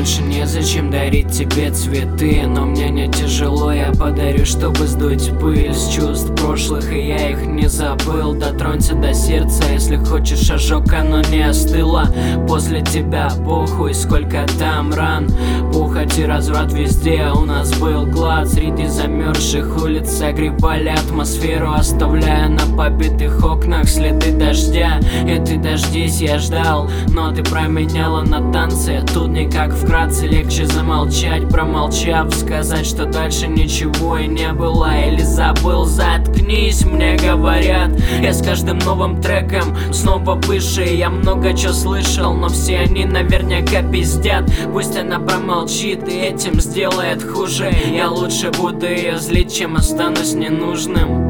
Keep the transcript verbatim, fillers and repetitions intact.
больше незачем дарить тебе цветы, но мне не тяжело, я подарю, чтобы сдуть пыль с чувств прошлых, и я их не забыл. Дотронься до сердца, если хочешь ожог, оно не остыло. После тебя похуй, сколько там ран, похоть и разврат везде. У нас был глад среди замерзших улиц, согревали атмосферу, оставляя на побитых окнах следы дождя. И ты дождись, я ждал, но ты променяла на танцы. Тут никак вкратце, легче замолчать, промолчав, сказать, что дальше ничего и не было. Или забыл, заткнись, мне говорят. Я с каждым новым треком снова выше. Я много чего слышал, но все они наверняка пиздят. Пусть она промолчит и этим сделает хуже. Я лучше буду ее злить, чем останусь ненужным.